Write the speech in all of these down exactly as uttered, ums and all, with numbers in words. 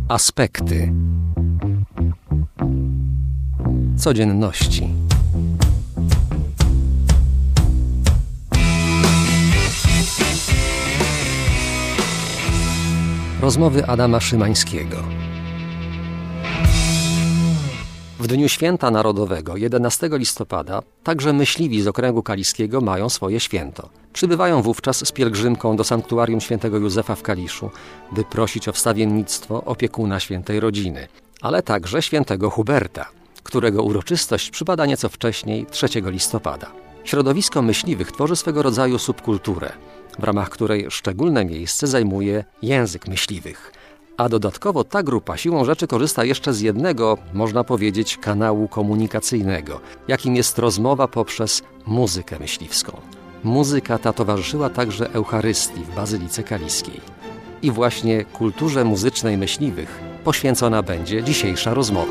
Aspekty codzienności. Rozmowy Adama Szymańskiego. W dniu Święta Narodowego, jedenastego listopada, także myśliwi z okręgu kaliskiego mają swoje święto. Przybywają wówczas z pielgrzymką do sanktuarium świętego Józefa w Kaliszu, by prosić o wstawiennictwo opiekuna świętej rodziny, ale także świętego Huberta, którego uroczystość przypada nieco wcześniej, trzeciego listopada. Środowisko myśliwych tworzy swego rodzaju subkulturę, w ramach której szczególne miejsce zajmuje język myśliwych. A dodatkowo ta grupa siłą rzeczy korzysta jeszcze z jednego, można powiedzieć, kanału komunikacyjnego, jakim jest rozmowa poprzez muzykę myśliwską. Muzyka ta towarzyszyła także Eucharystii w Bazylice Kaliskiej. I właśnie kulturze muzycznej myśliwych poświęcona będzie dzisiejsza rozmowa.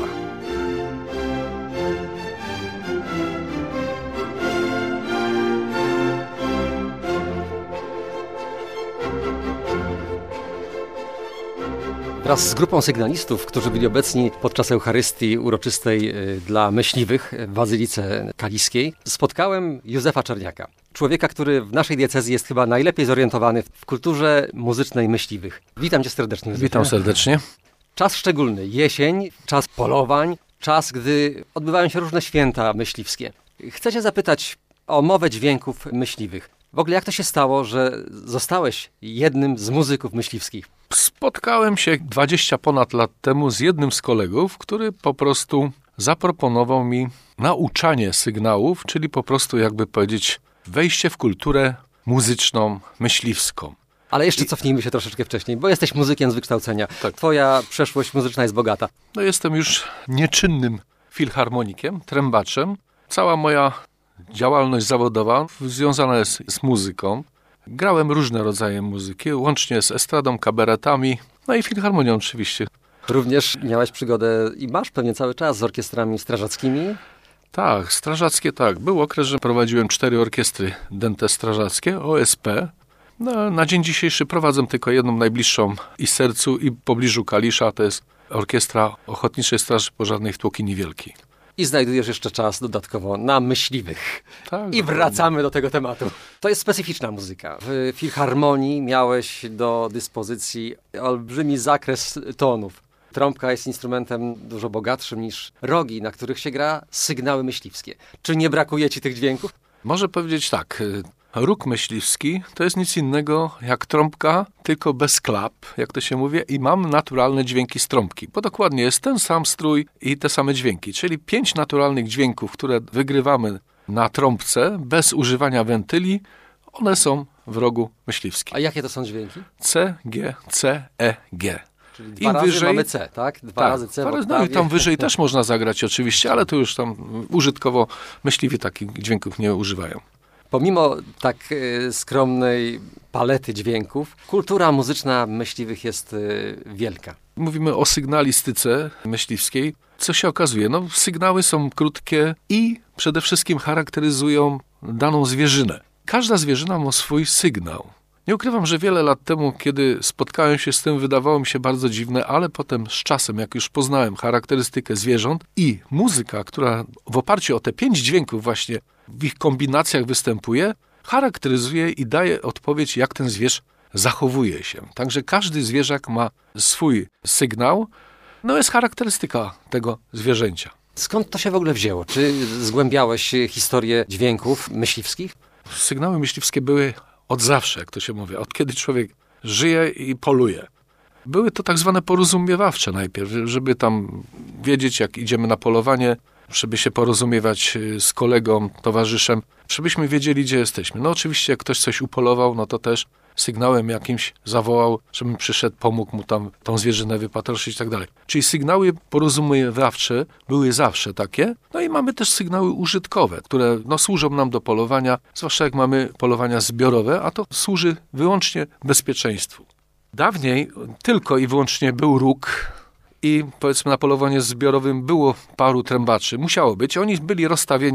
Wraz z grupą sygnalistów, którzy byli obecni podczas Eucharystii uroczystej dla myśliwych w Bazylice Kaliskiej, spotkałem Józefa Czerniaka. Człowieka, który w naszej diecezji jest chyba najlepiej zorientowany w kulturze muzycznej myśliwych. Witam cię serdecznie, Józefie. Witam serdecznie. Czas szczególny, jesień, czas polowań, czas, gdy odbywają się różne święta myśliwskie. Chcę cię zapytać o mowę dźwięków myśliwych. W ogóle jak to się stało, że zostałeś jednym z muzyków myśliwskich? Spotkałem się dwadzieścia ponad lat temu z jednym z kolegów, który po prostu zaproponował mi nauczanie sygnałów, czyli po prostu jakby powiedzieć wejście w kulturę muzyczną, myśliwską. Ale jeszcze cofnijmy się troszeczkę wcześniej, bo jesteś muzykiem z wykształcenia. Tak. Twoja przeszłość muzyczna jest bogata. No jestem już nieczynnym filharmonikiem, trębaczem. Cała moja działalność zawodowa związana jest z muzyką. Grałem różne rodzaje muzyki, łącznie z estradą, kabaretami, no i filharmonią oczywiście. Również miałeś przygodę i masz pewnie cały czas z orkiestrami strażackimi? Tak, strażackie tak. Był okres, że prowadziłem cztery orkiestry dęte strażackie, O S P. No, na dzień dzisiejszy prowadzę tylko jedną najbliższą i sercu, i w pobliżu Kalisza, to jest Orkiestra Ochotniczej Straży Pożarnej w Tłokini Wielkiej. I znajdujesz jeszcze czas dodatkowo na myśliwych. Tak, I wracamy do tego tematu. To jest specyficzna muzyka. W filharmonii miałeś do dyspozycji olbrzymi zakres tonów. Trąbka jest instrumentem dużo bogatszym niż rogi, na których się gra sygnały myśliwskie. Czy nie brakuje ci tych dźwięków? Może powiedzieć tak. Róg myśliwski to jest nic innego jak trąbka, tylko bez klap, jak to się mówi, i mam naturalne dźwięki z trąbki, bo dokładnie jest ten sam strój i te same dźwięki, czyli pięć naturalnych dźwięków, które wygrywamy na trąbce bez używania wentyli, one są w rogu myśliwskim. A jakie to są dźwięki? C, G, C, E, G. Czyli dwa Im razy wyżej, mamy C, tak? Dwa tak, razy C w no i tam wyżej też można zagrać oczywiście, ale to już tam użytkowo myśliwi takich dźwięków nie używają. Pomimo tak y, skromnej palety dźwięków, kultura muzyczna myśliwych jest y, wielka. Mówimy o sygnalistyce myśliwskiej. Co się okazuje? No, sygnały są krótkie i przede wszystkim charakteryzują daną zwierzynę. Każda zwierzyna ma swój sygnał. Nie ukrywam, że wiele lat temu, kiedy spotkałem się z tym, wydawało mi się bardzo dziwne, ale potem z czasem, jak już poznałem charakterystykę zwierząt i muzyka, która w oparciu o te pięć dźwięków właśnie w ich kombinacjach występuje, charakteryzuje i daje odpowiedź, jak ten zwierz zachowuje się. Także każdy zwierzak ma swój sygnał, no jest charakterystyka tego zwierzęcia. Skąd to się w ogóle wzięło? Czy zgłębiałeś historię dźwięków myśliwskich? Sygnały myśliwskie były od zawsze, jak to się mówi, od kiedy człowiek żyje i poluje. Były to tak zwane porozumiewawcze najpierw, żeby tam wiedzieć, jak idziemy na polowanie, żeby się porozumiewać z kolegą, towarzyszem, żebyśmy wiedzieli, gdzie jesteśmy. No oczywiście, jak ktoś coś upolował, no to też sygnałem jakimś zawołał, żebym przyszedł, pomógł mu tam tą zwierzynę wypatroszyć i tak dalej. Czyli sygnały porozumiewawcze były zawsze takie. No i mamy też sygnały użytkowe, które no, służą nam do polowania, zwłaszcza jak mamy polowania zbiorowe, a to służy wyłącznie bezpieczeństwu. Dawniej tylko i wyłącznie był róg i powiedzmy na polowaniu zbiorowym było paru trębaczy. Musiało być. Oni byli rozstawieni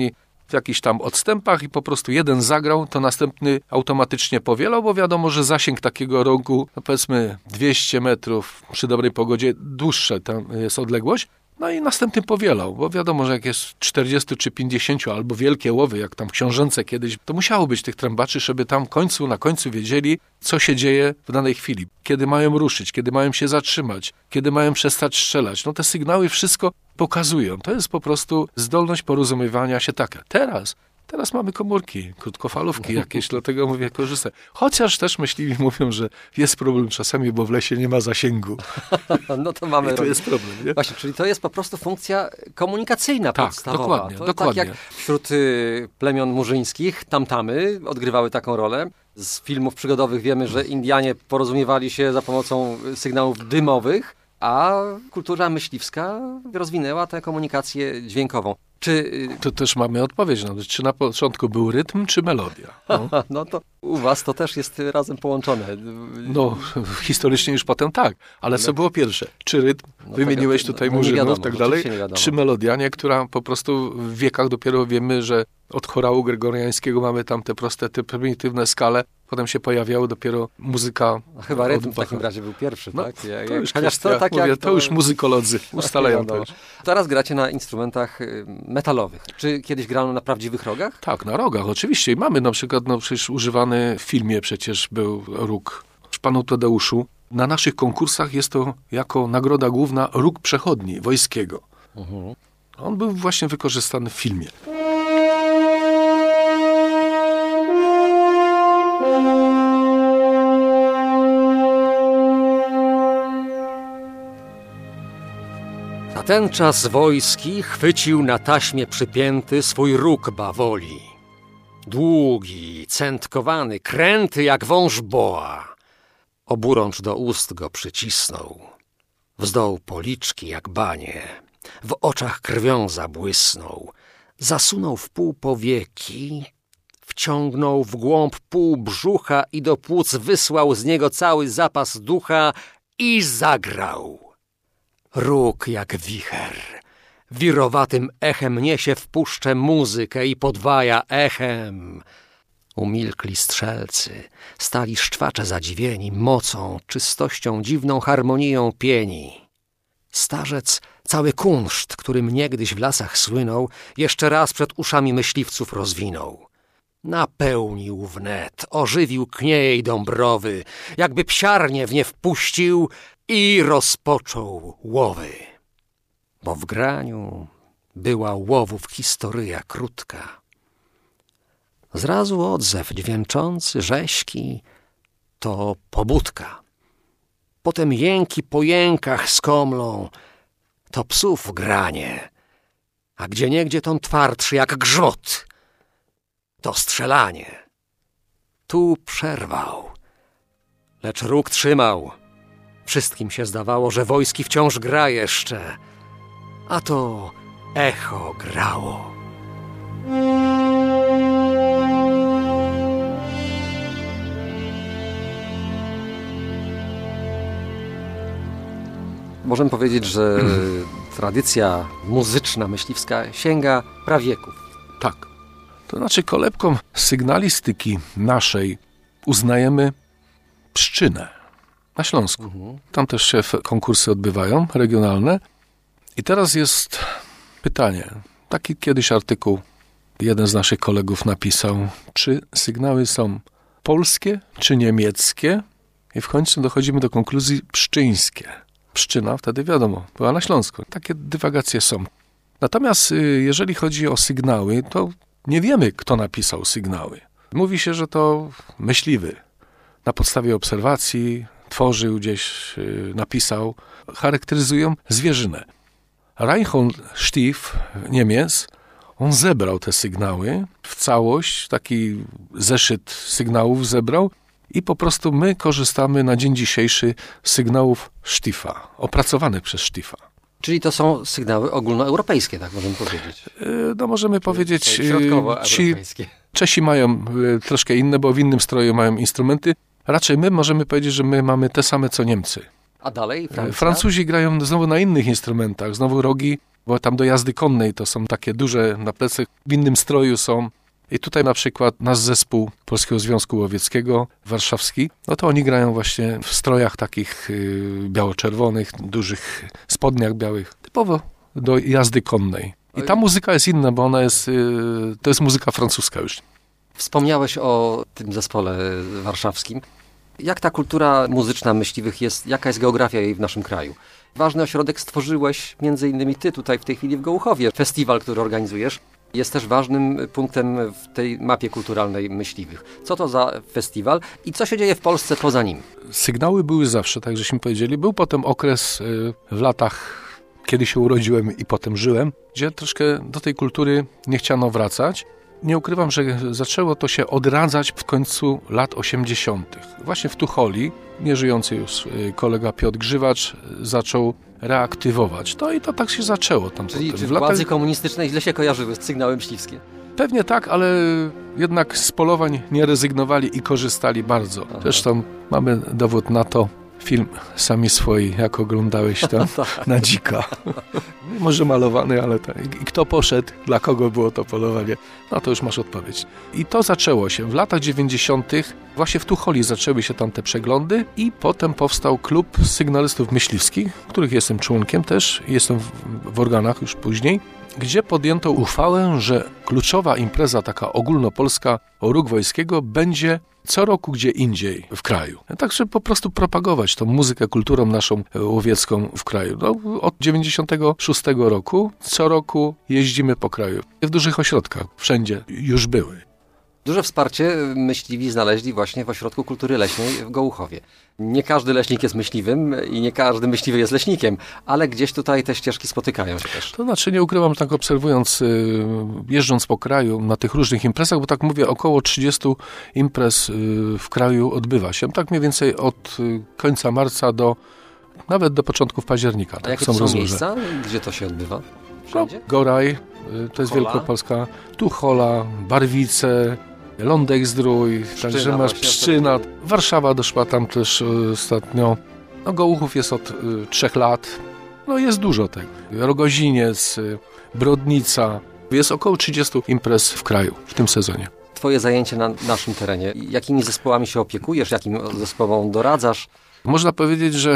w jakichś tam odstępach i po prostu jeden zagrał, to następny automatycznie powielał, bo wiadomo, że zasięg takiego rogu, no powiedzmy dwieście metrów przy dobrej pogodzie, dłuższa tam jest odległość, no i następny powielał, bo wiadomo, że jak jest czterdzieści czy pięćdziesiąt albo wielkie łowy, jak tam książęce kiedyś, to musiało być tych trębaczy, żeby tam końcu, na końcu wiedzieli, co się dzieje w danej chwili. Kiedy mają ruszyć, kiedy mają się zatrzymać, kiedy mają przestać strzelać. No te sygnały wszystko pokazują. To jest po prostu zdolność porozumiewania się taka. Teraz Teraz mamy komórki, krótkofalówki jakieś, dlatego mówię, korzystaj. Chociaż też myśliwi mówią, że jest problem czasami, bo w lesie nie ma zasięgu. No to mamy... I to jest problem, nie? Właśnie, czyli to jest po prostu funkcja komunikacyjna tak, podstawowa. Dokładnie, to dokładnie. Tak jak wśród y, plemion murzyńskich, tamtamy odgrywały taką rolę. Z filmów przygodowych wiemy, że Indianie porozumiewali się za pomocą sygnałów dymowych, a kultura myśliwska rozwinęła tę komunikację dźwiękową. Czy... To też mamy odpowiedź na to, czy na początku był rytm, czy melodia. No, no to u was to też jest razem połączone. no historycznie już potem tak, ale co było pierwsze? Czy rytm, no wymieniłeś tak, tutaj no, murzynów i tak dalej, czy czy melodia, nie, która po prostu w wiekach dopiero wiemy, że od chorału gregoriańskiego mamy tam te proste, te prymitywne skale, potem się pojawiały dopiero muzyka. No, chyba rytm w takim razie był pierwszy, no, tak? Ja, to, już chociaż kwestia, to, tak mówię, jak to... to już muzykolodzy ustalają to. Teraz gracie na instrumentach metalowych. Czy kiedyś grano na prawdziwych rogach? Tak, na rogach, oczywiście. I mamy na przykład, no przecież używany w filmie przecież był róg w Panu Tadeuszu. Na naszych konkursach jest to jako nagroda główna róg przechodni wojskiego. Uh-huh. On był właśnie wykorzystany w filmie. Ten czas wojski chwycił na taśmie przypięty swój róg bawoli. Długi, centkowany, kręty jak wąż boa. Oburącz do ust go przycisnął. Wzdął policzki jak banie. W oczach krwią zabłysnął. Zasunął w pół powieki. Wciągnął w głąb pół brzucha i do płuc wysłał z niego cały zapas ducha i zagrał. Róg jak wicher, wirowatym echem niesie w puszczę muzykę i podwaja echem. Umilkli strzelcy, stali szczwacze zadziwieni mocą, czystością, dziwną harmonią pieni. Starzec cały kunszt, którym niegdyś w lasach słynął, jeszcze raz przed uszami myśliwców rozwinął. Napełnił wnet, ożywił kniej dąbrowy, jakby psiarnię w nie wpuścił i rozpoczął łowy. Bo w graniu była łowów historyja krótka. Zrazu odzew dźwięczący, rześki, to pobudka. Potem jęki po jękach skomlą, to psów granie, a gdzieniegdzie ton twardszy jak grzmot, to strzelanie. Tu przerwał, lecz róg trzymał. Wszystkim się zdawało, że wojski wciąż gra jeszcze, a to echo grało. Możemy powiedzieć, że tradycja muzyczna myśliwska sięga prawieków. Tak. To znaczy kolebką sygnalistyki naszej uznajemy Pszczynę na Śląsku. Mhm. Tam też się konkursy odbywają, regionalne. I teraz jest pytanie. Taki kiedyś artykuł jeden z naszych kolegów napisał, czy sygnały są polskie, czy niemieckie? I w końcu dochodzimy do konkluzji pszczyńskie. Pszczyna, wtedy wiadomo, była na Śląsku. Takie dywagacje są. Natomiast jeżeli chodzi o sygnały, to nie wiemy, kto napisał sygnały. Mówi się, że to myśliwy. Na podstawie obserwacji tworzył gdzieś, napisał. Charakteryzują zwierzynę. Reinhold Stief, Niemiec, on zebrał te sygnały w całość, taki zeszyt sygnałów zebrał i po prostu my korzystamy na dzień dzisiejszy z sygnałów Stiefa, opracowanych przez Stiefa. Czyli to są sygnały ogólnoeuropejskie, tak możemy powiedzieć? No możemy powiedzieć, ci Czesi mają troszkę inne, bo w innym stroju mają instrumenty. Raczej my możemy powiedzieć, że my mamy te same co Niemcy. A dalej Francja? Francuzi grają znowu na innych instrumentach, znowu rogi bo tam do jazdy konnej to są takie duże na plecach, w innym stroju są. I tutaj na przykład nasz zespół Polskiego Związku Łowieckiego warszawski, no to oni grają właśnie w strojach takich y, biało-czerwonych, dużych spodniach białych, typowo do jazdy konnej. I ta muzyka jest inna, bo ona jest, y, to jest muzyka francuska już. Wspomniałeś o tym zespole warszawskim. Jak ta kultura muzyczna myśliwych jest, jaka jest geografia jej w naszym kraju? Ważny ośrodek stworzyłeś między innymi ty tutaj w tej chwili w Gołuchowie. Festiwal, który organizujesz, jest też ważnym punktem w tej mapie kulturalnej myśliwych. Co to za festiwal i co się dzieje w Polsce poza nim? Sygnały były zawsze, tak żeśmy powiedzieli. Był potem okres y, w latach, kiedy się urodziłem i potem żyłem, gdzie troszkę do tej kultury nie chciano wracać. Nie ukrywam, że zaczęło to się odradzać w końcu lat osiemdziesiątych. Właśnie w Tucholi nieżyjący już kolega Piotr Grzywacz zaczął reaktywować. To i to tak się zaczęło tam. Czyli potem. czy W władze latach... komunistyczne źle się kojarzyły z sygnały myśliwskie? Pewnie tak, ale jednak z polowań nie rezygnowali i korzystali bardzo. Aha. Zresztą mamy dowód na to. Film Sami swoi, jak oglądałeś to, na dzika. Może malowany, ale tak. I kto poszedł, dla kogo było to polowanie? No to już masz odpowiedź. I to zaczęło się w latach dziewięćdziesiątych. Właśnie w Tucholi zaczęły się tam te przeglądy i potem powstał klub sygnalistów myśliwskich, których jestem członkiem też, jestem w, w organach już później, gdzie podjęto uchwałę, że kluczowa impreza taka ogólnopolska o Róg Wojskiego będzie co roku gdzie indziej w kraju. Tak, żeby po prostu propagować tą muzykę, kulturą naszą łowiecką w kraju. No, od dziewięćdziesiątego szóstego roku co roku jeździmy po kraju. W dużych ośrodkach wszędzie już były. Duże wsparcie myśliwi znaleźli właśnie w Ośrodku Kultury Leśnej w Gołuchowie. Nie każdy leśnik jest myśliwym i nie każdy myśliwy jest leśnikiem, ale gdzieś tutaj te ścieżki spotykają się też. To znaczy nie ukrywam, że tak obserwując, jeżdżąc po kraju na tych różnych imprezach, bo tak mówię, około trzydziestu imprez w kraju odbywa się. Tak mniej więcej od końca marca do nawet do początków października. A tak jakie są to są rozłoże. miejsca? Gdzie to się odbywa? Wszędzie? No, Goraj, to jest Hola. Wielkopolska, Tuchola, Barwice, Lądek-Zdrój, także masz właśnie, Pszczyna. Warszawa doszła tam też y, ostatnio. No, Gołuchów jest od y, trzech lat. No jest dużo tego. Rogoziniec, y, Brodnica. Jest około trzydziestu imprez w kraju w tym sezonie. Twoje zajęcie na naszym terenie. Jakimi zespołami się opiekujesz? Jakim zespołom doradzasz? Można powiedzieć, że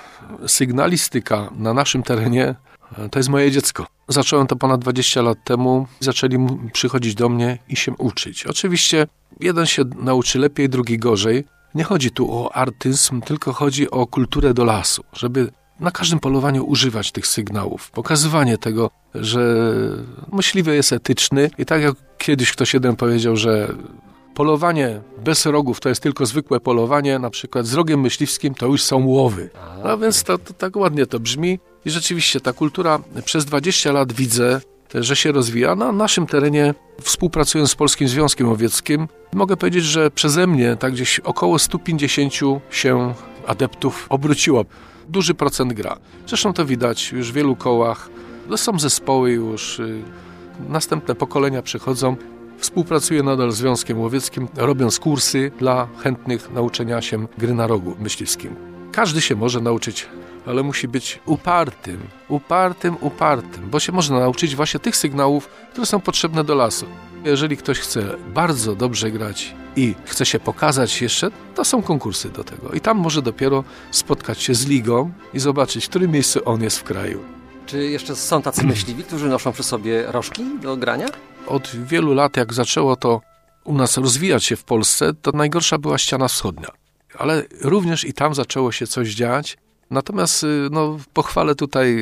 sygnalistyka na naszym terenie to jest moje dziecko. Zacząłem to ponad dwadzieścia lat temu. Zaczęli przychodzić do mnie i się uczyć. Oczywiście jeden się nauczy lepiej, drugi gorzej. Nie chodzi tu o artyzm, tylko chodzi o kulturę do lasu. Żeby na każdym polowaniu używać tych sygnałów. Pokazywanie tego, że myśliwy jest etyczny. I tak jak kiedyś ktoś jeden powiedział, że polowanie bez rogów to jest tylko zwykłe polowanie, na przykład z rogiem myśliwskim to już są łowy. No więc to, to tak ładnie to brzmi. I rzeczywiście ta kultura przez dwadzieścia lat widzę, że się rozwija. Na naszym terenie, współpracując z Polskim Związkiem Łowieckim, mogę powiedzieć, że przeze mnie tak gdzieś około stu pięćdziesięciu się adeptów obróciło. Duży procent gra. Zresztą to widać już w wielu kołach. To są zespoły już, następne pokolenia przychodzą. Współpracuję nadal z Związkiem Łowieckim, robiąc kursy dla chętnych nauczenia się gry na rogu myśliwskim. Każdy się może nauczyć, ale musi być upartym, upartym, upartym, bo się można nauczyć właśnie tych sygnałów, które są potrzebne do lasu. Jeżeli ktoś chce bardzo dobrze grać i chce się pokazać jeszcze, to są konkursy do tego. I tam może dopiero spotkać się z ligą i zobaczyć, w którym miejscu on jest w kraju. Czy jeszcze są tacy myśliwi, którzy noszą przy sobie rożki do grania? Od wielu lat, jak zaczęło to u nas rozwijać się w Polsce, to najgorsza była ściana wschodnia. Ale również i tam zaczęło się coś dziać. Natomiast no, pochwalę tutaj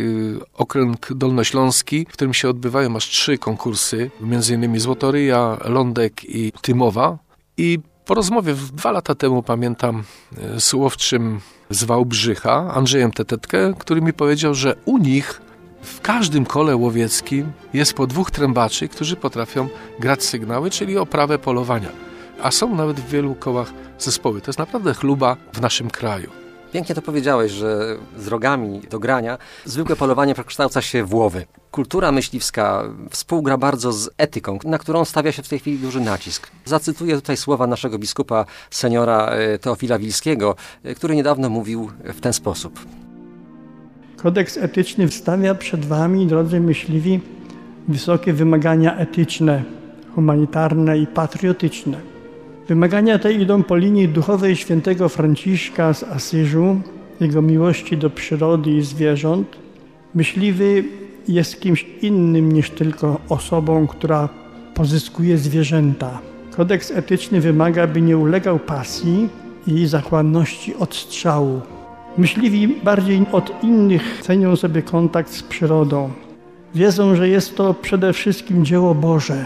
okręg dolnośląski, w którym się odbywają aż trzy konkursy, między innymi Złotoryja, Lądek i Tymowa. I po rozmowie dwa lata temu, pamiętam, z łowczym z Wałbrzycha, Andrzejem Tetetkę, który mi powiedział, że u nich w każdym kole łowieckim jest po dwóch trębaczy, którzy potrafią grać sygnały, czyli oprawę polowania. A są nawet w wielu kołach zespoły. To jest naprawdę chluba w naszym kraju. Pięknie to powiedziałeś, że z rogami do grania zwykłe polowanie przekształca się w łowy. Kultura myśliwska współgra bardzo z etyką, na którą stawia się w tej chwili duży nacisk. Zacytuję tutaj słowa naszego biskupa seniora Teofila Wilskiego, który niedawno mówił w ten sposób. Kodeks etyczny stawia przed wami, drodzy myśliwi, wysokie wymagania etyczne, humanitarne i patriotyczne. Wymagania te idą po linii duchowej świętego Franciszka z Asyżu, jego miłości do przyrody i zwierząt. Myśliwy jest kimś innym niż tylko osobą, która pozyskuje zwierzęta. Kodeks etyczny wymaga, by nie ulegał pasji i zachłanności odstrzału. Myśliwi bardziej od innych cenią sobie kontakt z przyrodą. Wiedzą, że jest to przede wszystkim dzieło Boże.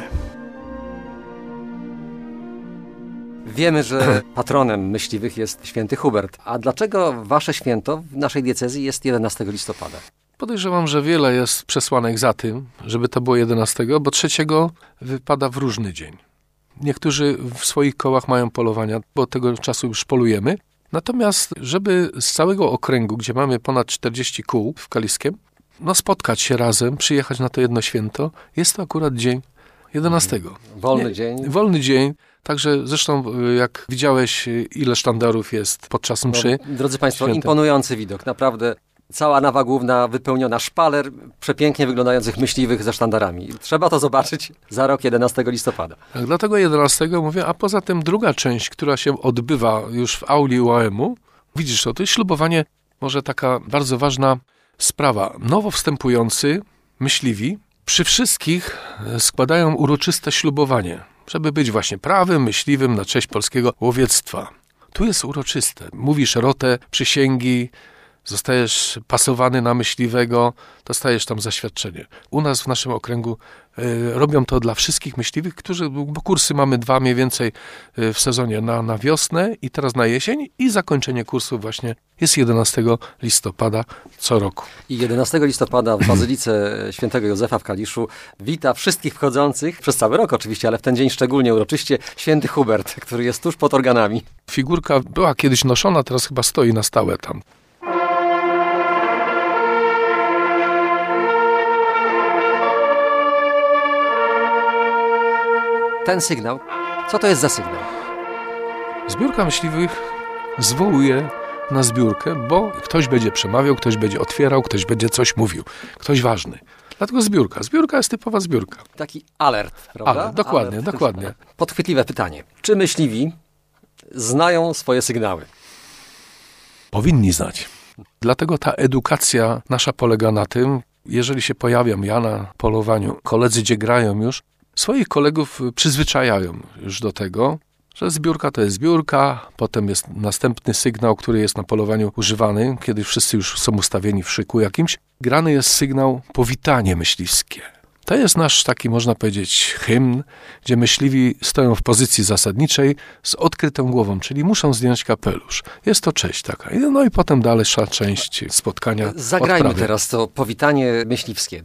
Wiemy, że patronem myśliwych jest święty Hubert. A dlaczego wasze święto w naszej diecezji jest jedenastego listopada? Podejrzewam, że wiele jest przesłanek za tym, żeby to było jedenastego, bo trzeciego wypada w różny dzień. Niektórzy w swoich kołach mają polowania, bo od tego czasu już polujemy. Natomiast, żeby z całego okręgu, gdzie mamy ponad czterdzieści kół w Kaliskiem, no spotkać się razem, przyjechać na to jedno święto, jest to akurat dzień jedenastego. Wolny Nie, dzień. Wolny dzień. Także zresztą, jak widziałeś, ile sztandarów jest podczas mszy. No, drodzy Państwo, święta. Imponujący widok. Naprawdę cała nawa główna wypełniona szpaler przepięknie wyglądających myśliwych ze sztandarami. Trzeba to zobaczyć za rok jedenastego listopada. Tak, dlatego jedenastego mówię, a poza tym druga część, która się odbywa już w auli U A M-u, widzisz to, to jest ślubowanie, może taka bardzo ważna sprawa. Nowo wstępujący myśliwi przy wszystkich składają uroczyste ślubowanie, żeby być właśnie prawym myśliwym na cześć polskiego łowiectwa. Tu jest uroczyste. Mówisz rotę, przysięgi, zostajesz pasowany na myśliwego, dostajesz tam zaświadczenie. U nas w naszym okręgu y, robią to dla wszystkich myśliwych, którzy, bo kursy mamy dwa mniej więcej y, w sezonie na, na wiosnę i teraz na jesień i zakończenie kursu właśnie jest jedenastego listopada co roku. I jedenastego listopada w Bazylice Świętego Józefa w Kaliszu wita wszystkich wchodzących, przez cały rok oczywiście, ale w ten dzień szczególnie uroczyście, święty Hubert, który jest tuż pod organami. Figurka była kiedyś noszona, teraz chyba stoi na stałe tam. Ten sygnał, co to jest za sygnał? Zbiórka myśliwych zwołuje na zbiórkę, bo ktoś będzie przemawiał, ktoś będzie otwierał, ktoś będzie coś mówił. Ktoś ważny. Dlatego zbiórka. Zbiórka jest typowa zbiórka. Taki alert, prawda? Ale, dokładnie, alert. dokładnie. Podchwytliwe pytanie. Czy myśliwi znają swoje sygnały? Powinni znać. Dlatego ta edukacja nasza polega na tym, jeżeli się pojawiam ja na polowaniu, koledzy gdzie grają już, swoich kolegów przyzwyczajają już do tego, że zbiórka to jest zbiórka, potem jest następny sygnał, który jest na polowaniu używany, kiedy wszyscy już są ustawieni w szyku jakimś. Grany jest sygnał powitanie myśliwskie. To jest nasz taki, można powiedzieć, hymn, gdzie myśliwi stoją w pozycji zasadniczej z odkrytą głową, czyli muszą zdjąć kapelusz. Jest to cześć taka. No i potem dalsza część spotkania. Zagrajmy odprawy. teraz to powitanie myśliwskie.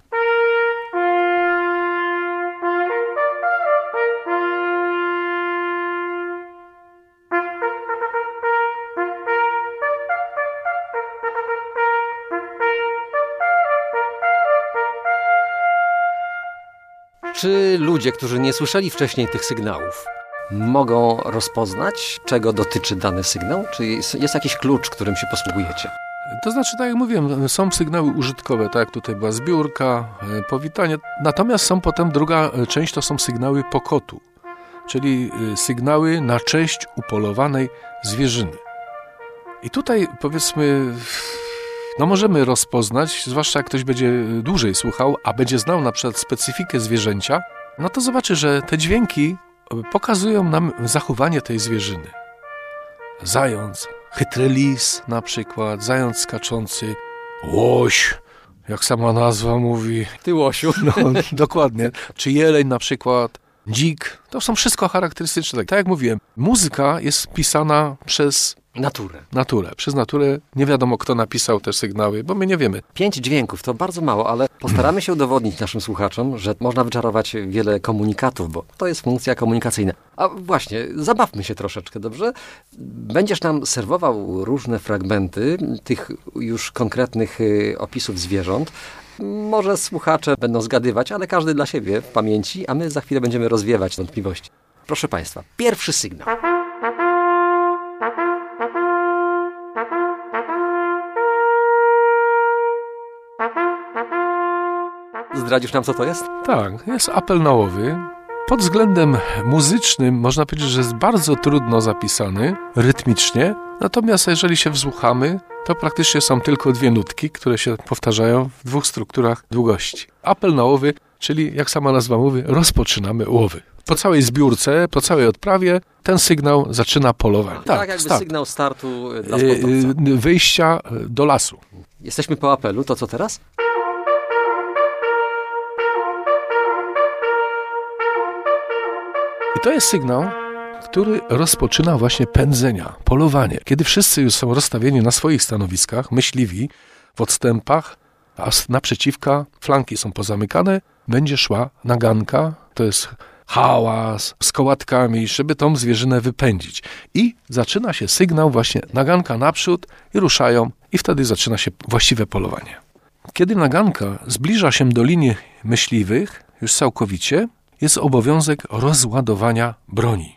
Czy ludzie, którzy nie słyszeli wcześniej tych sygnałów, mogą rozpoznać, czego dotyczy dany sygnał? Czy jest, jest jakiś klucz, którym się posługujecie? To znaczy, tak jak mówiłem, są sygnały użytkowe, tak jak tutaj była zbiórka, powitanie. Natomiast są potem druga część, to są sygnały pokotu, czyli sygnały na cześć upolowanej zwierzyny. I tutaj powiedzmy, no możemy rozpoznać, zwłaszcza jak ktoś będzie dłużej słuchał, a będzie znał na przykład specyfikę zwierzęcia, no to zobaczy, że te dźwięki pokazują nam zachowanie tej zwierzyny. Zając, chytry lis na przykład, zając skaczący, łoś, jak sama nazwa mówi. Ty, łosiu. No, dokładnie. Czy jeleń na przykład, dzik. To są wszystko charakterystyczne. Tak jak mówiłem, muzyka jest pisana przez Naturę. naturę. Przez naturę nie wiadomo, kto napisał te sygnały, bo my nie wiemy. Pięć dźwięków to bardzo mało, ale postaramy się udowodnić naszym słuchaczom, że można wyczarować wiele komunikatów, bo to jest funkcja komunikacyjna. A właśnie, zabawmy się troszeczkę, dobrze? Będziesz nam serwował różne fragmenty tych już konkretnych y, opisów zwierząt. Może słuchacze będą zgadywać, ale każdy dla siebie w pamięci, a my za chwilę będziemy rozwiewać wątpliwości. Proszę Państwa, pierwszy sygnał. Zdradzisz nam, co to jest? Tak, jest apel na łowy. Pod względem muzycznym można powiedzieć, że jest bardzo trudno zapisany, rytmicznie. Natomiast jeżeli się wsłuchamy, to praktycznie są tylko dwie nutki, które się powtarzają w dwóch strukturach długości. Apel na łowy, czyli jak sama nazwa mówi, rozpoczynamy łowy. Po całej zbiórce, po całej odprawie ten sygnał zaczyna polowanie. Tak, tak jakby start. sygnał startu dla sportowca. Wyjścia do lasu. Jesteśmy po apelu, to co teraz? I to jest sygnał, który rozpoczyna właśnie pędzenia, polowanie. Kiedy wszyscy już są rozstawieni na swoich stanowiskach, myśliwi, w odstępach, a naprzeciwka flanki są pozamykane, będzie szła naganka, to jest hałas z kołatkami, żeby tą zwierzynę wypędzić. I zaczyna się sygnał właśnie naganka naprzód i ruszają i wtedy zaczyna się właściwe polowanie. Kiedy naganka zbliża się do linii myśliwych, już całkowicie, jest obowiązek rozładowania broni.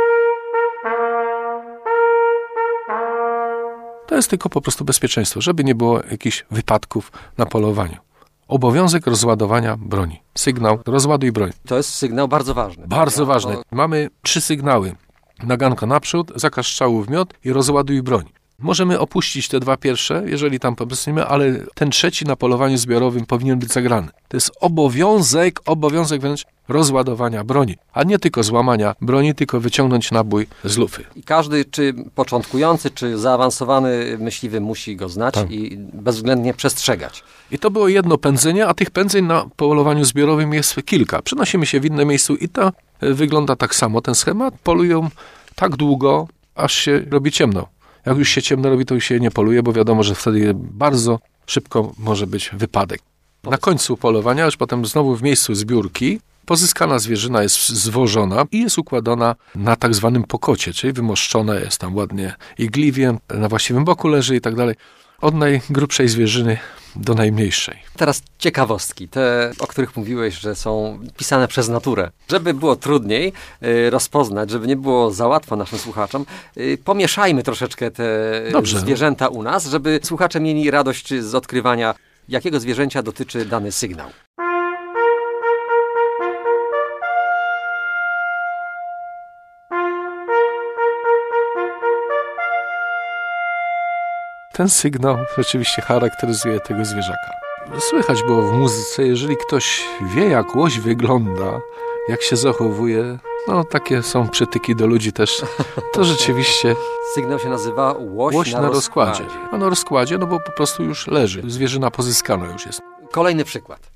To jest tylko po prostu bezpieczeństwo, żeby nie było jakichś wypadków na polowaniu. Obowiązek rozładowania broni. Sygnał, rozładuj broń. To jest sygnał bardzo ważny. Bardzo no, ważny. Bo... Mamy trzy sygnały. Naganka naprzód, zakaz strzału w miot i rozładuj broń. Możemy opuścić te dwa pierwsze, jeżeli tam po prostu nie ma, ale ten trzeci na polowaniu zbiorowym powinien być zagrany. To jest obowiązek, obowiązek wręcz rozładowania broni, a nie tylko złamania broni, tylko wyciągnąć nabój z lufy. I każdy, czy początkujący, czy zaawansowany myśliwy musi go znać tak. i bezwzględnie przestrzegać. I to było jedno pędzenie, a tych pędzeń na polowaniu zbiorowym jest kilka. Przenosimy się w inne miejscu i to wygląda tak samo, ten schemat. Polują tak długo, aż się robi ciemno. Jak już się ciemno robi, to już się nie poluje, bo wiadomo, że wtedy bardzo szybko może być wypadek. Na końcu polowania, już potem znowu w miejscu zbiórki, pozyskana zwierzyna jest zwożona i jest układana na tak zwanym pokocie, czyli wymoszczona jest tam ładnie igliwiem, na właściwym boku leży i tak dalej. Od najgrubszej zwierzyny do najmniejszej. Teraz ciekawostki, te, o których mówiłeś, że są pisane przez naturę. Żeby było trudniej y, rozpoznać, żeby nie było za łatwo naszym słuchaczom, y, pomieszajmy troszeczkę te Dobrze. zwierzęta u nas, żeby słuchacze mieli radość z odkrywania, jakiego zwierzęcia dotyczy dany sygnał. Ten sygnał rzeczywiście charakteryzuje tego zwierzaka. Słychać było w muzyce, jeżeli ktoś wie, jak łoś wygląda, jak się zachowuje, no takie są przytyki do ludzi też, to rzeczywiście... Sygnał się nazywa łoś, łoś na, na rozkładzie. rozkładzie. A na rozkładzie, no bo po prostu już leży. Zwierzyna pozyskana już jest. Kolejny przykład.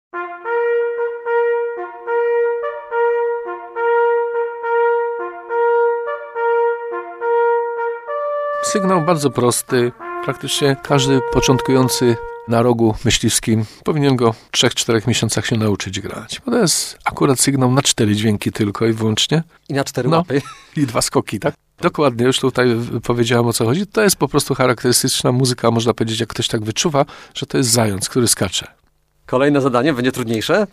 Sygnał bardzo prosty. Praktycznie każdy początkujący na rogu myśliwskim powinien go w trzech czterech miesiącach się nauczyć grać. Bo to jest akurat sygnał na cztery dźwięki tylko i wyłącznie. I na cztery no, łapy. I dwa skoki, tak? Dokładnie, już tutaj powiedziałem, o co chodzi. To jest po prostu charakterystyczna muzyka, można powiedzieć, jak ktoś tak wyczuwa, że to jest zając, który skacze. Kolejne zadanie będzie trudniejsze.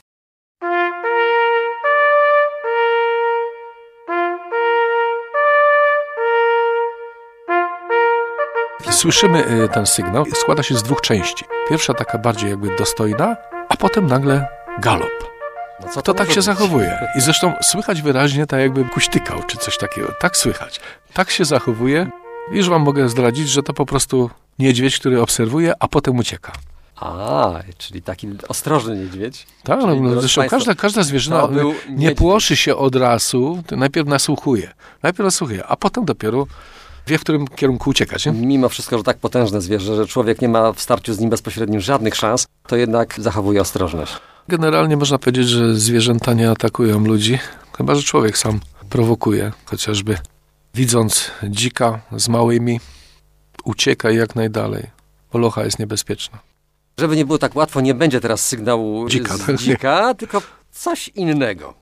Słyszymy ten sygnał, składa się z dwóch części. Pierwsza taka bardziej jakby dostojna, a potem nagle galop. No co to to tak się być? zachowuje. I zresztą słychać wyraźnie, tak jakby kuśtykał, czy coś takiego. Tak słychać. Tak się zachowuje. I już wam mogę zdradzić, że to po prostu niedźwiedź, który obserwuje, a potem ucieka. A, czyli taki ostrożny niedźwiedź. Tak, Czyli, no, zresztą Państwo, każda, każda zwierzyna nie niedźwiedź. płoszy się od razu, to najpierw nasłuchuje. Najpierw nasłuchuje, a potem dopiero wie, w którym kierunku uciekać. Nie? Mimo wszystko, że tak potężne zwierzę, że człowiek nie ma w starciu z nim bezpośrednim żadnych szans, to jednak zachowuje ostrożność. Generalnie można powiedzieć, że zwierzęta nie atakują ludzi, chyba że człowiek sam prowokuje, chociażby widząc dzika z małymi, ucieka jak najdalej, bo locha jest niebezpieczna. Żeby nie było tak łatwo, nie będzie teraz sygnału Dzika, z tak? dzika, tylko coś innego.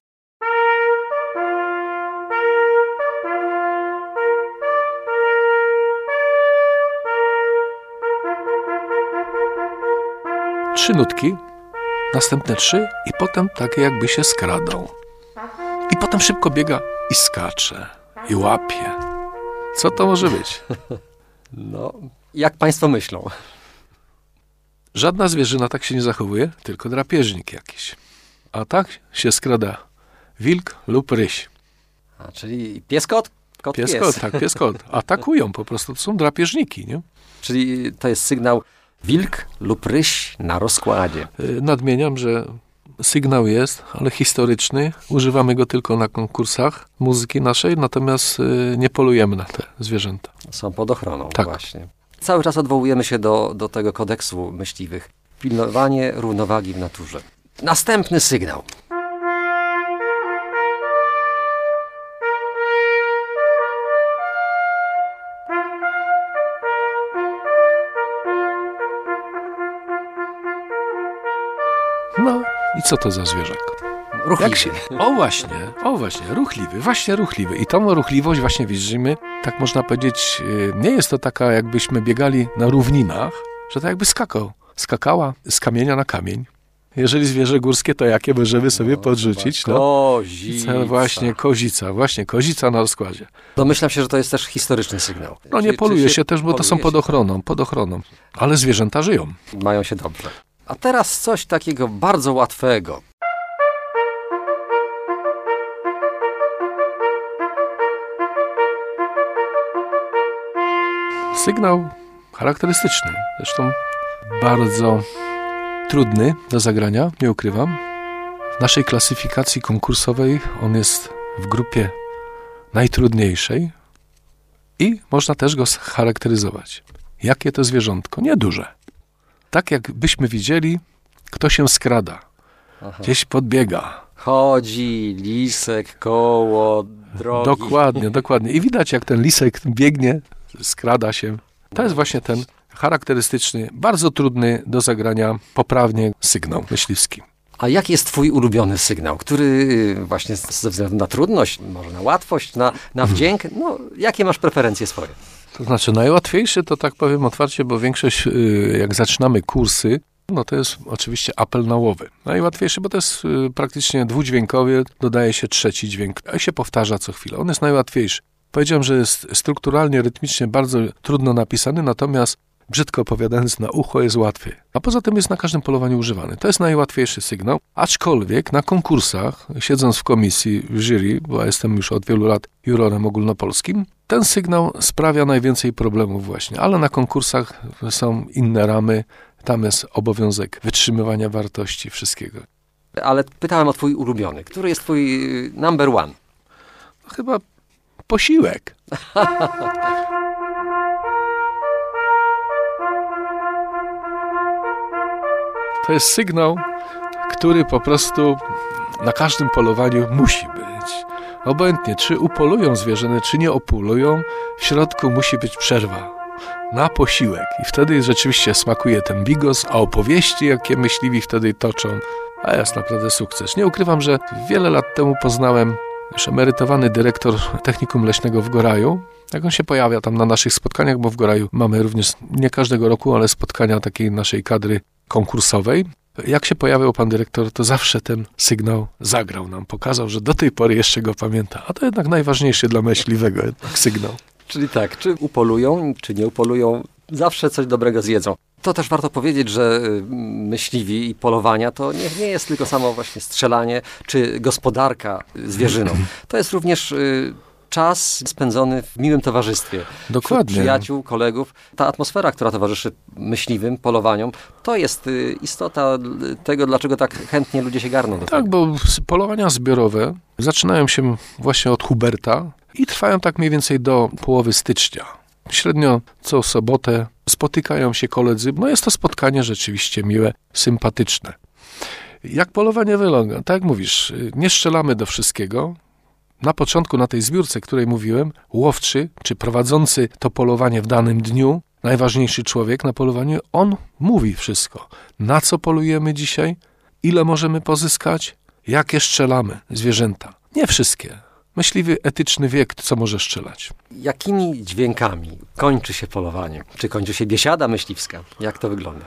Trzy nutki, następne trzy i potem takie jakby się skradą. I potem szybko biega i skacze, i łapie. Co to może być? No, jak Państwo myślą? Żadna zwierzyna tak się nie zachowuje, tylko drapieżnik jakiś. A tak się skrada wilk lub ryś. A, czyli pies, kot? Kot, pies, pies. kot, tak, pies, kot. Atakują po prostu, to są drapieżniki, nie? Czyli to jest sygnał wilk lub ryś na rozkładzie. Yy, nadmieniam, że sygnał jest, ale historyczny. Używamy go tylko na konkursach muzyki naszej, natomiast yy, nie polujemy na te zwierzęta. Są pod ochroną, tak. Właśnie. Cały czas odwołujemy się do, do tego kodeksu myśliwych. Pilnowanie równowagi w naturze. Następny sygnał. No i co to za zwierzak? Ruchliwy. Jak się... O właśnie, o właśnie, ruchliwy, właśnie ruchliwy. I tą ruchliwość właśnie widzimy, tak można powiedzieć, nie jest to taka, jakbyśmy biegali na równinach, że to jakby skakał. Skakała z kamienia na kamień. Jeżeli zwierzę górskie, to jakie możemy sobie no, podrzucić? No, kozica. Właśnie, kozica, właśnie, kozica na rozkładzie. Domyślam się, że to jest też historyczny sygnał. No nie czy, poluje czy się, się też, bo to są pod ochroną, pod ochroną. Ale zwierzęta żyją. Mają się dobrze. A teraz coś takiego bardzo łatwego. Sygnał charakterystyczny, zresztą bardzo trudny do zagrania, nie ukrywam. W naszej klasyfikacji konkursowej on jest w grupie najtrudniejszej i można też go scharakteryzować. Jakie to zwierzątko? Nieduże. Tak jakbyśmy widzieli, kto się skrada. Aha. Gdzieś podbiega. Chodzi, lisek, koło, drogi. Dokładnie, dokładnie. I widać, jak ten lisek biegnie, skrada się. To jest właśnie ten charakterystyczny, bardzo trudny do zagrania poprawnie sygnał myśliwski. A jaki jest twój ulubiony sygnał, który właśnie ze względu na trudność, może na łatwość, na, na wdzięk, no jakie masz preferencje swoje? To znaczy najłatwiejszy to tak powiem otwarcie, bo większość, jak zaczynamy kursy, no to jest oczywiście apel nałowy. Najłatwiejszy, bo to jest praktycznie dwudźwiękowy, dodaje się trzeci dźwięk, a się powtarza co chwilę. On jest najłatwiejszy. Powiedziałem, że jest strukturalnie, rytmicznie bardzo trudno napisany, natomiast brzydko opowiadając na ucho jest łatwy. A poza tym jest na każdym polowaniu używany. To jest najłatwiejszy sygnał, aczkolwiek na konkursach, siedząc w komisji, w jury, bo ja jestem już od wielu lat jurorem ogólnopolskim, ten sygnał sprawia najwięcej problemów właśnie, ale na konkursach są inne ramy, tam jest obowiązek wytrzymywania wartości wszystkiego. Ale pytałem o twój ulubiony. Który jest twój number one? No, chyba posiłek. To jest sygnał, który po prostu na każdym polowaniu musi być. Obojętnie, czy upolują zwierzynę, czy nie upolują, w środku musi być przerwa na posiłek. I wtedy rzeczywiście smakuje ten bigos, a opowieści, jakie myśliwi wtedy toczą, a jest naprawdę sukces. Nie ukrywam, że wiele lat temu poznałem już emerytowany dyrektor Technikum Leśnego w Goraju. Jak on się pojawia tam na naszych spotkaniach, bo w Goraju mamy również nie każdego roku, ale spotkania takiej naszej kadry konkursowej. Jak się pojawił pan dyrektor, to zawsze ten sygnał zagrał nam, pokazał, że do tej pory jeszcze go pamięta. A to jednak najważniejszy dla myśliwego jednak sygnał. Czyli tak, czy upolują, czy nie upolują, zawsze coś dobrego zjedzą. To też warto powiedzieć, że myśliwi i polowania to nie, nie jest tylko samo właśnie strzelanie, czy gospodarka zwierzyną. To jest również y, czas spędzony w miłym towarzystwie. Dokładnie. Przyjaciół, kolegów. Ta atmosfera, która towarzyszy myśliwym, polowaniom, to jest y, istota tego, dlaczego tak chętnie ludzie się garną do tak, tego. Bo polowania zbiorowe zaczynają się właśnie od Huberta i trwają tak mniej więcej do połowy stycznia. Średnio co sobotę spotykają się koledzy. No jest to spotkanie rzeczywiście miłe, sympatyczne. Jak polowanie wygląda? Tak jak mówisz, nie strzelamy do wszystkiego. Na początku, na tej zbiórce, której mówiłem, łowczy, czy prowadzący to polowanie w danym dniu, najważniejszy człowiek na polowaniu, on mówi wszystko. Na co polujemy dzisiaj? Ile możemy pozyskać? Jakie strzelamy zwierzęta? Nie wszystkie. Myśliwy, etyczny wie, co może strzelać. Jakimi dźwiękami kończy się polowanie? Czy kończy się biesiada myśliwska? Jak to wygląda?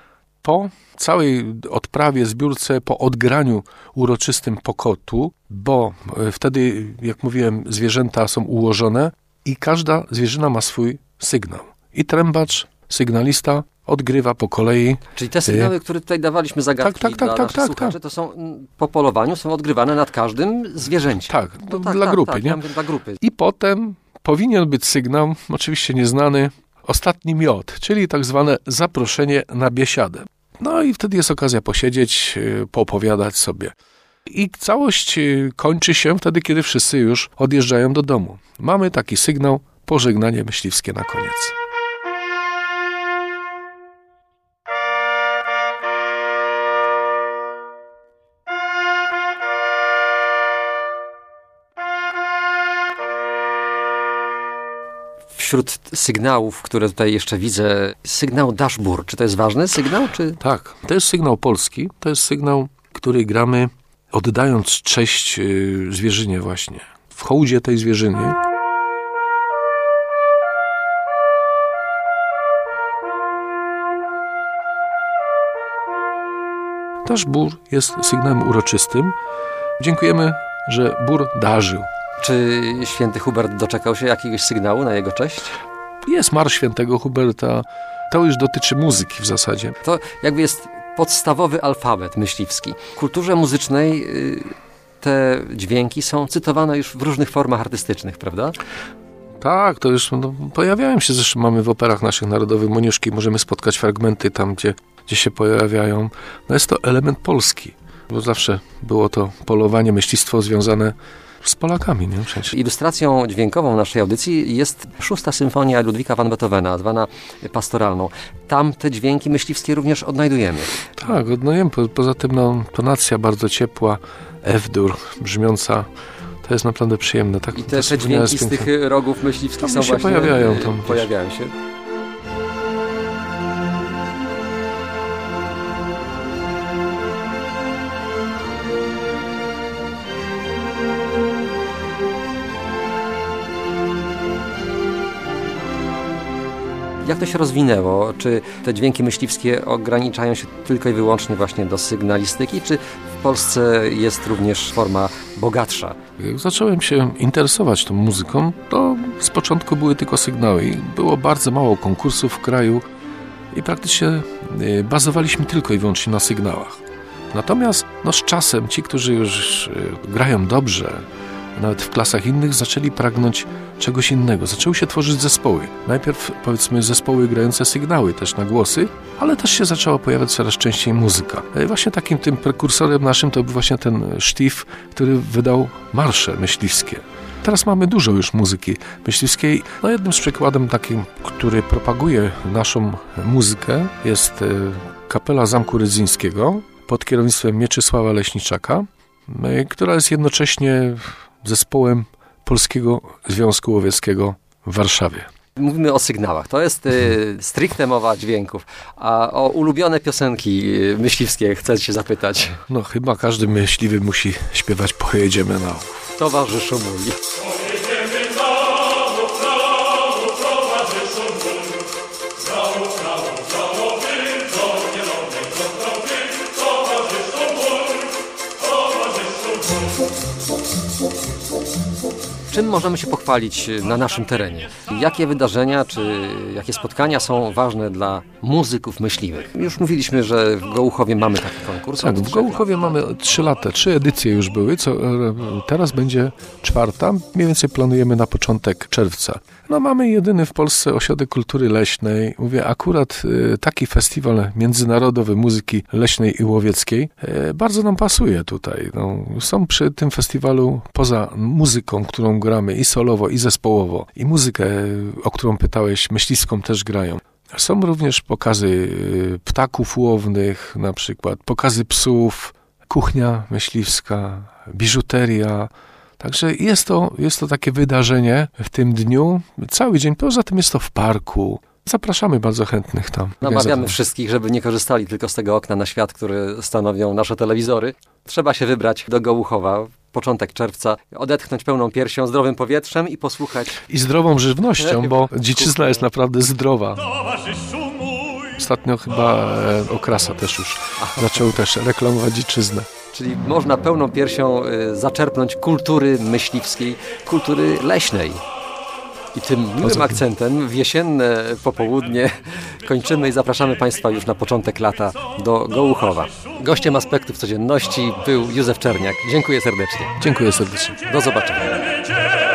Po całej odprawie, zbiórce, po odgraniu uroczystym pokotu, bo wtedy, jak mówiłem, zwierzęta są ułożone i każda zwierzyna ma swój sygnał. I trębacz, sygnalista odgrywa po kolei. Czyli te sygnały, które tutaj dawaliśmy zagadki tak, tak, tak, dla tak, naszych tak, słuchaczy, tak. to są po polowaniu są odgrywane nad każdym zwierzęciem. Tak, no, tak dla tak, grupy, tak, nie? ja mówię, dla grupy. I potem powinien być sygnał, oczywiście nieznany, ostatni miot, czyli tak zwane zaproszenie na biesiadę. No i wtedy jest okazja posiedzieć, poopowiadać sobie. I całość kończy się wtedy, kiedy wszyscy już odjeżdżają do domu. Mamy taki sygnał, pożegnanie myśliwskie na koniec. Wśród sygnałów, które tutaj jeszcze widzę, sygnał daszbur. Czy to jest ważny sygnał? Czy... Tak, to jest sygnał polski. To jest sygnał, który gramy oddając cześć zwierzynie właśnie. W hołdzie tej zwierzyny. Daszbur jest sygnałem uroczystym. Dziękujemy, że bór darzył. Czy święty Hubert doczekał się jakiegoś sygnału na jego cześć? Jest marsz świętego Huberta. To już dotyczy muzyki w zasadzie. To jakby jest podstawowy alfabet myśliwski. W kulturze muzycznej te dźwięki są cytowane już w różnych formach artystycznych, prawda? Tak, to już no, pojawiają się, zresztą mamy w operach naszych narodowych Moniuszki, możemy spotkać fragmenty tam, gdzie, gdzie się pojawiają. No jest to element polski, bo zawsze było to polowanie, myślistwo związane z Polakami, nie? Przecież. Ilustracją dźwiękową naszej audycji jest szósta symfonia Ludwika van Beethovena, zwana pastoralną. Tam te dźwięki myśliwskie również odnajdujemy. Tak, odnajdujemy. Po, poza tym no, tonacja bardzo ciepła, F-dur brzmiąca, to jest naprawdę przyjemne. Tak, I te, te dźwięki z tych rogów myśliwskich tam są się właśnie... pojawiają. Tam pojawiają się. Jak to się rozwinęło? Czy te dźwięki myśliwskie ograniczają się tylko i wyłącznie właśnie do sygnalistyki, czy w Polsce jest również forma bogatsza? Jak zacząłem się interesować tą muzyką, to z początku były tylko sygnały. Było bardzo mało konkursów w kraju i praktycznie bazowaliśmy tylko i wyłącznie na sygnałach. Natomiast no, z czasem ci, którzy już grają dobrze, nawet w klasach innych, zaczęli pragnąć czegoś innego. Zaczęły się tworzyć zespoły. Najpierw, powiedzmy, zespoły grające sygnały też na głosy, ale też się zaczęła pojawiać coraz częściej muzyka. I właśnie takim tym prekursorem naszym to był właśnie ten Sztif, który wydał marsze myśliwskie. Teraz mamy dużo już muzyki myśliwskiej. No jednym z przykładem takim, który propaguje naszą muzykę, jest kapela Zamku Rydzyńskiego pod kierownictwem Mieczysława Leśniczaka, która jest jednocześnie zespołem Polskiego Związku Łowieckiego w Warszawie. Mówimy o sygnałach. To jest y, stricte mowa dźwięków. A o ulubione piosenki y, myśliwskie chcę się zapytać. No chyba każdy myśliwy musi śpiewać Pojedziemy na łów. Towarzyszu mój. Czym możemy się pochwalić na naszym terenie? Jakie wydarzenia czy jakie spotkania są ważne dla muzyków myśliwych? Już mówiliśmy, że w Gołuchowie mamy taki konkurs. Tak, w Gołuchowie mamy trzy lata, trzy edycje już były, co teraz będzie czwarta. Mniej więcej planujemy na początek czerwca. No mamy jedyny w Polsce ośrodek kultury leśnej. Mówię, akurat y, taki festiwal międzynarodowy muzyki leśnej i łowieckiej y, bardzo nam pasuje tutaj. No, są przy tym festiwalu poza muzyką, którą gramy i solowo, i zespołowo, i muzykę, o którą pytałeś, myśliwską też grają. Są również pokazy y, ptaków łownych, na przykład pokazy psów, kuchnia myśliwska, biżuteria. Także jest to, jest to takie wydarzenie w tym dniu, cały dzień, poza tym jest to w parku. Zapraszamy bardzo chętnych tam. Namawiamy wszystkich, żeby nie korzystali tylko z tego okna na świat, które stanowią nasze telewizory. Trzeba się wybrać do Gołuchowa, początek czerwca, odetchnąć pełną piersią, zdrowym powietrzem i posłuchać. I zdrową żywnością, bo dziczyzna jest naprawdę zdrowa. Ostatnio chyba Okrasa też już zaczął też reklamować dziczyznę. Czyli można pełną piersią y, zaczerpnąć kultury myśliwskiej, kultury leśnej. I tym miłym akcentem w jesienne popołudnie kończymy i zapraszamy Państwa już na początek lata do Gołuchowa. Gościem Aspektów Codzienności był Józef Czerniak. Dziękuję serdecznie. Dziękuję serdecznie. Do zobaczenia.